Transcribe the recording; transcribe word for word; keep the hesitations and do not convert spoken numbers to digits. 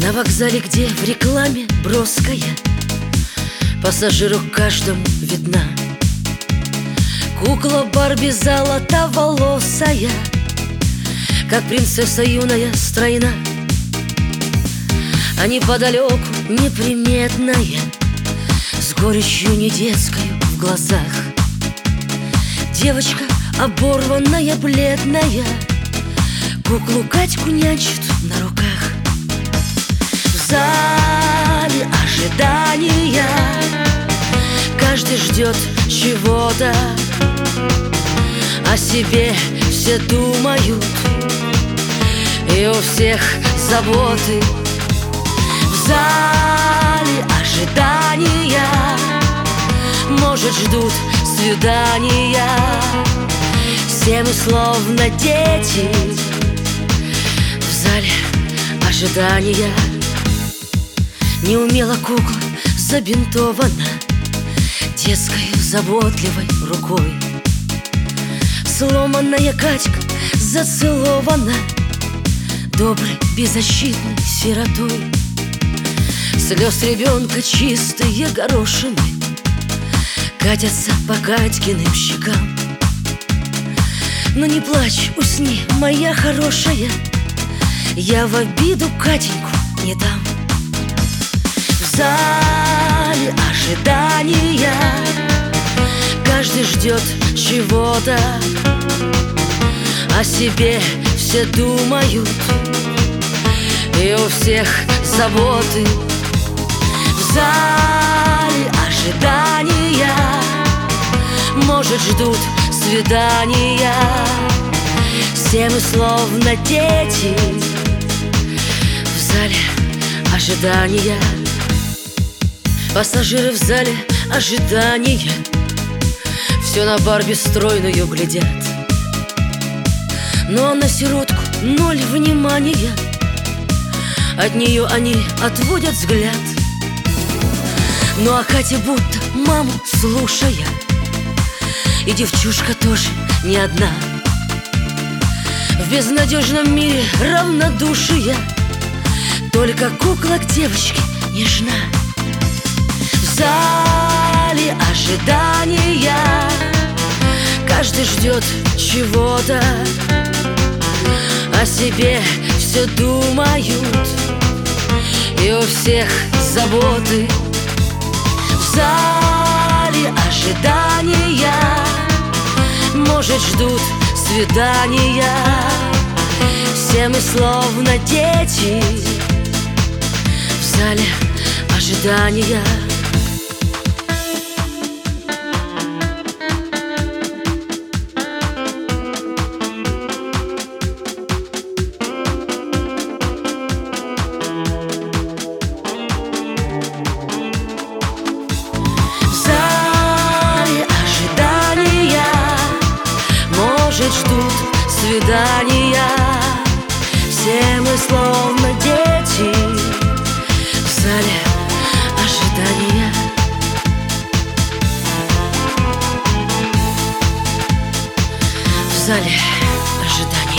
На вокзале, где в рекламе броская, пассажиру каждому видна кукла Барби золотоволосая, как принцесса юная стройна. А неподалеку неприметная, с горечью не детскою в глазах, девочка оборванная, бледная, куклу Катьку нянчит на руках. В зале ожидания каждый ждет чего-то, о себе все думают, и у всех заботы. В зале ожидания, может, ждут свидания, все мы словно дети. В зале ожидания неумело кукла забинтована детской заботливой рукой. Сломанная Катька зацелована доброй беззащитной сиротой. Слез ребенка чистые горошины катятся по Катькиным щекам. Но не плачь, усни, моя хорошая, я в обиду Катеньку не дам. В зале ожидания каждый ждет чего-то, о себе все думают, и у всех заботы. В зале ожидания, может, ждут свидания, все мы словно дети. В зале ожидания, пассажиры в зале ожидания все на Барби стройную глядят, но на сиротку ноль внимания, от нее они отводят взгляд. Ну а Катя будто маму слушая, и девчушка тоже не одна, в безнадежном мире равнодушия, только кукла к девочке нежна. В зале ожидания каждый ждет чего-то, о себе все думают, и у всех заботы. В зале ожидания, может, ждут свидания, все мы словно дети. В зале ожидания. Ждут свидания, все мы словно дети. В зале ожидания. В зале ожидания.